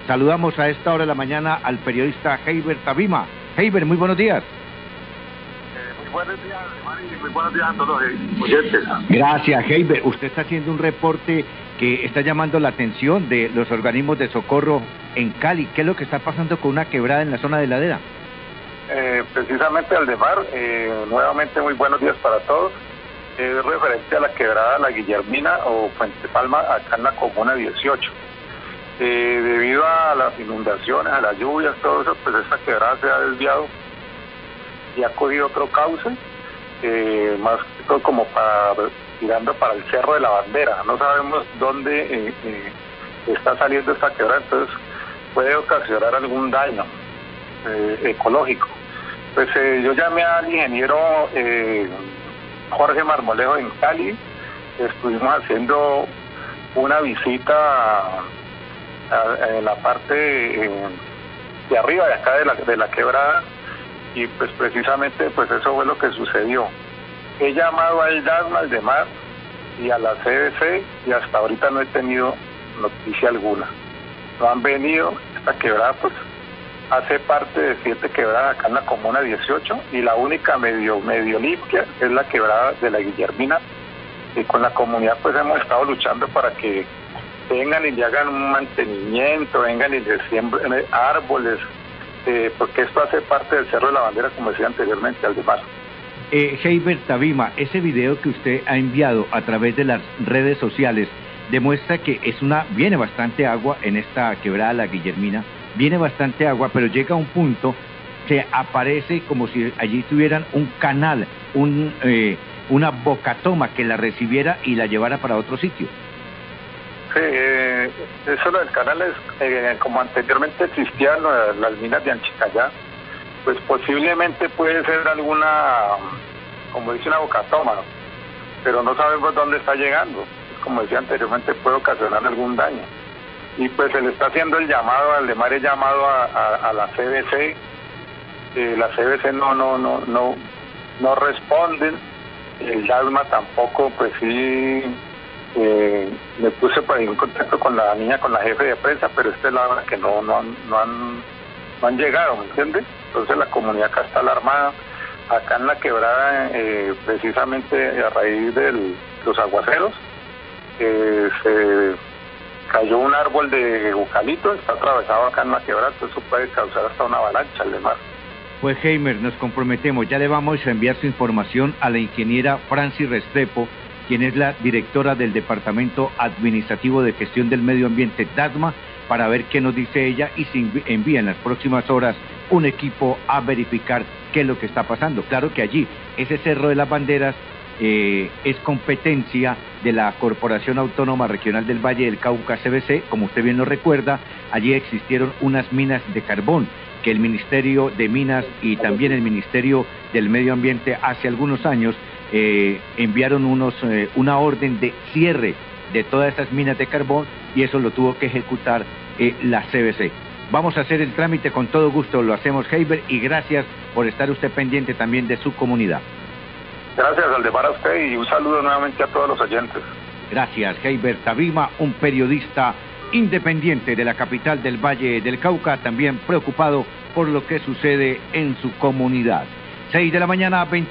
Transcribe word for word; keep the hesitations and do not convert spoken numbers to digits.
Saludamos a esta hora de la mañana al periodista Heiber Tabima. Heiber, muy buenos días. Eh, muy buenos días, Mari, muy buenos días a todos los oyentes. Gracias, Heiber. Usted está haciendo un reporte que está llamando la atención de los organismos de socorro en Cali. ¿Qué es lo que está pasando con una quebrada en la zona de Ladera? Eh, precisamente Aldemar, eh, nuevamente muy buenos días para todos. Es eh, referente a la quebrada La Guillermina o Fuente Palma, acá en la comuna dieciocho. Eh, debido a las inundaciones, a las lluvias, todo eso, pues esta quebrada se ha desviado y ha cogido otro cauce, eh, más que todo como para tirando para el Cerro de la Bandera. No sabemos dónde eh, eh, está saliendo esta quebrada, entonces puede ocasionar algún daño eh, ecológico. Pues eh, yo llamé al ingeniero eh, Jorge Marmolejo en Cali. Estuvimos haciendo una visita a, a, en la parte eh, de arriba de acá de la, de la quebrada, y pues precisamente pues eso fue lo que sucedió. He llamado al DASMA, al DEMAR y a la C B C y hasta ahorita no he tenido noticia alguna. No han venido. Esta quebrada pues hace parte de siete quebradas acá en la comuna dieciocho, y la única medio medio limpia es la quebrada de La Guillermina, y con la comunidad pues hemos estado luchando para que vengan y le hagan un mantenimiento, vengan y le siembren árboles, eh, porque esto hace parte del Cerro de la Bandera, como decía anteriormente, Aldemar. Eh, Heiber Tabima, ese video que usted ha enviado a través de las redes sociales demuestra que es una viene bastante agua en esta quebrada La Guillermina, viene bastante agua, pero llega a un punto que aparece como si allí tuvieran un canal, un eh, una bocatoma que la recibiera y la llevara para otro sitio. Sí, eh, eso del canal es, eh, como anteriormente existían eh, las minas de Anchicayá, pues posiblemente puede ser alguna, como dice, una bocatoma, ¿no? Pero no sabemos dónde está llegando. Como decía anteriormente, puede ocasionar algún daño. Y pues se le está haciendo el llamado, al DEMAR el llamado a, a, a la C B C. Eh, la C B C no, no, no, no, no responden. El DASMA tampoco, pues sí, eh, me puse para ir en contacto con la niña, con la jefe de prensa, pero esta es la hora que no, no han, no han, no han llegado, ¿me entiendes? Entonces la comunidad acá está alarmada. Acá en la quebrada, eh, precisamente a raíz de los aguaceros, eh, se cayó un árbol de eucalipto, está atravesado acá en la quebrada, entonces eso puede causar hasta una avalancha al mar. Pues Heiber, nos comprometemos, ya le vamos a enviar su información a la ingeniera Francis Restrepo, quien es la directora del Departamento Administrativo de Gestión del Medio Ambiente DASMA, para ver qué nos dice ella y si envía en las próximas horas un equipo a verificar qué es lo que está pasando. Claro que allí, ese Cerro de las Banderas eh, es competencia de la Corporación Autónoma Regional del Valle del Cauca, C B C, como usted bien lo recuerda. Allí existieron unas minas de carbón que el Ministerio de Minas y también el Ministerio del Medio Ambiente hace algunos años eh, enviaron unos eh, una orden de cierre de todas esas minas de carbón, y eso lo tuvo que ejecutar eh, la C B C. Vamos a hacer el trámite con todo gusto, lo hacemos, Heiber, y gracias por estar usted pendiente también de su comunidad. Gracias, Aldemar, a usted, y un saludo nuevamente a todos los oyentes. Gracias, Heiber Tabima, un periodista independiente de la capital del Valle del Cauca, también preocupado por lo que sucede en su comunidad. seis de la mañana, veinte